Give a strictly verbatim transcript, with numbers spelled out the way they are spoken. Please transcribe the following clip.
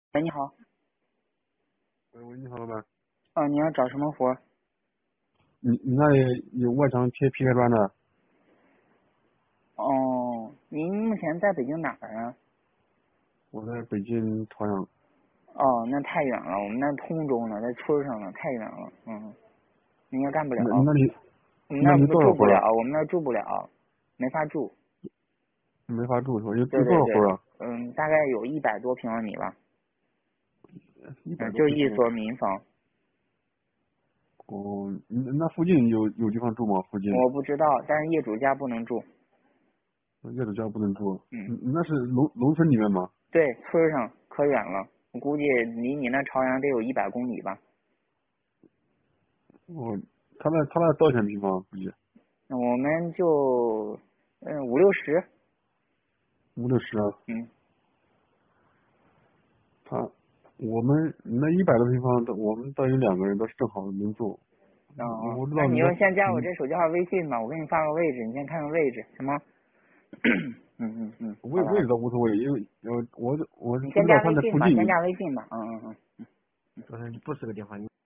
喂，你好。 喂喂，你好，老板。 啊，你要找什么活？ 你你那里有外墙贴 P K 砖的？ 哦，您目前在北京哪儿啊？ 我在北京朝阳。 哦，那太远了，我们那通州呢，在村上呢，太远了。嗯，应该干不了。 那那里我们那那里不住不了， 多少活啊？ 我们那住不了，没法住。 没法住是吧？有有多对对对， 少活啊？ 嗯，大概有一百多平方米吧。 一百嗯， 多平方米。 就一所民房。 哦，那那附近有有地方住吗？附近我不知道，但是业主家不能住。 业主家不能住。 嗯， 嗯，那是农农村里面吗？ 对，村上可远了，我估计离你那朝阳得有一百公里吧。 哦，他那他那多少钱平方？估计那我们就嗯五六十。 五六十啊。 嗯。 他我们那一百多平方的，我们倒有两个人，都是正好能住。 哦哦， 我知那你道你那就先加我你这手机号微信吧，我给你发个位置，你先看看位置，行吗？嗯嗯嗯，好的好的， 位位置倒无所谓，因为呃我我你先不知道他加微信吧， 那附近有。 先加微信吧，嗯嗯嗯。 嗯，不是个电话。